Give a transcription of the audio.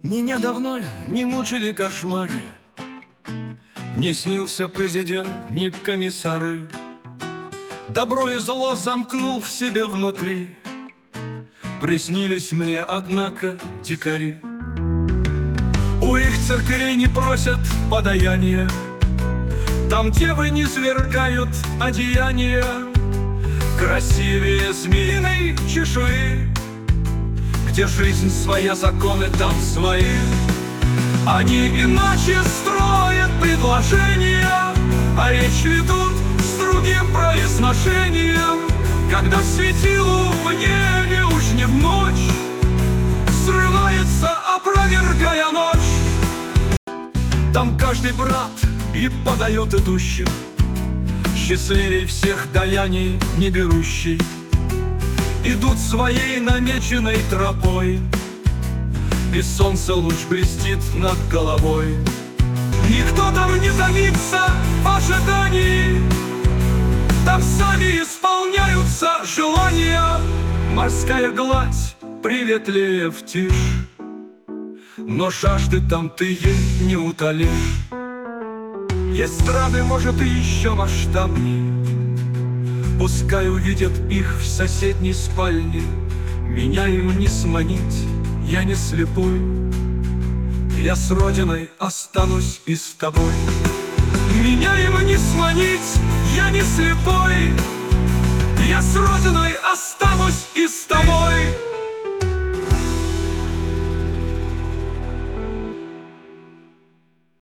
Меня давно не мучили кошмары, не снился президент, ни комиссары. Добро и зло замкнул в себе внутри. Приснились мне, однако, дикари. У их церквей не просят подаяния, там девы не свергают одеяния. Красивее змеиной чешуи, где жизнь своя, законы там свои. Они иначе строят предложения, а речь ведут с другим произношением. Когда светилу в небе уж не в ночь срывается, опровергая ночь. Там каждый брат и подает идущим, счастливей всех даяний не берущий. Идут своей намеченной тропой, и солнце луч блестит над головой. Никто там не томится в ожидании, там сами исполняются желания. Морская гладь приветливее в тишь, но жажды там ты ей не утолишь. Есть страны, может, и еще масштабней, пускай увидят их в соседней спальне. Меня им не сманить, я не слепой, я с родиной останусь и с тобой. Меня им не сманить, я не слепой, я с родиной останусь и с тобой.